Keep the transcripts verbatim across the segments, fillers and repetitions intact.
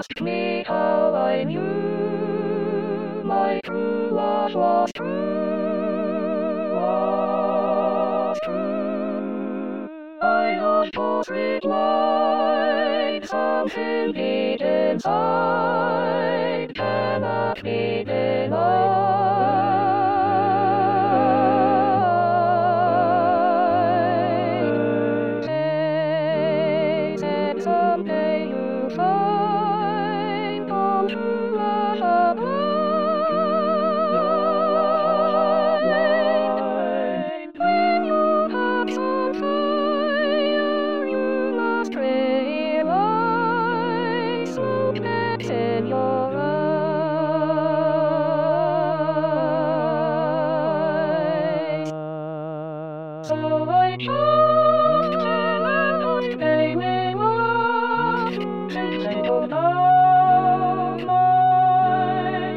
asked me how I knew my true love was true, was true. I of course replied, something deep inside cannot be denied. They said someday you'll find all true love alive. When your heart's on fire, you must realize smoke that's in your eyes. So I just them and asked they may laugh, since they don't know my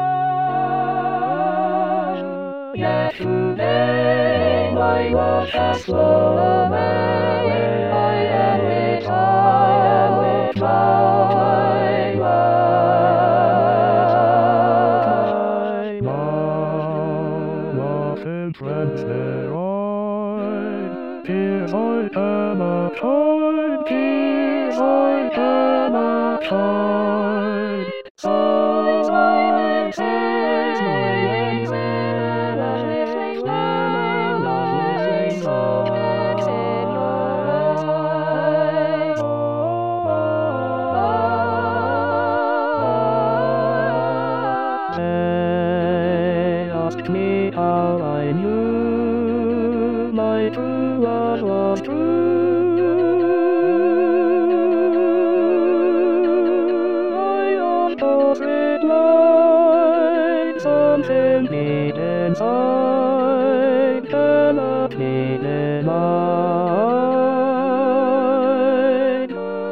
love. Yet today my love has flown away. I am with, I am with my love. My love and friends there are. Tears I cannot hide, tears I cannot hide. Silence, silence, silence, silence, silence, silence, silence, in your eyes. They asked me how I knew my true love was true. I of course replied, something deep inside cannot be denied.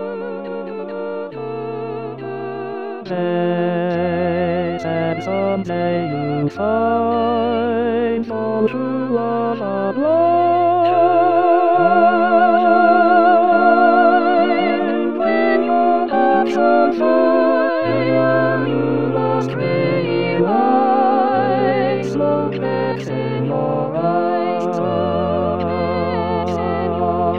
They said someday you'll find all true love alive. When your heart's on fire, you must realize smoke that's in your eyes. Smoke that's in your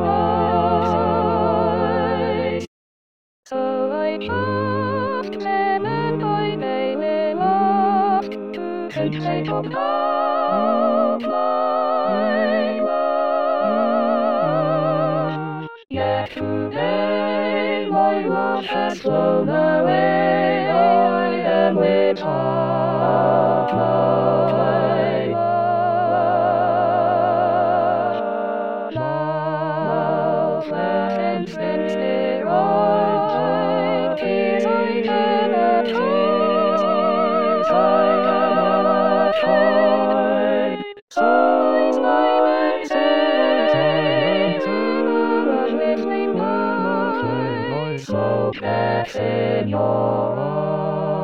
eyes. So I just them and I mainly laughed to think they don't know my love. Yet today my love has flown away. I am with half my love. Love and friends there are. Tears I cannot hide, I cannot hide. Silence, silence, silence, silence, listening mind. Smoke that's in your eyes.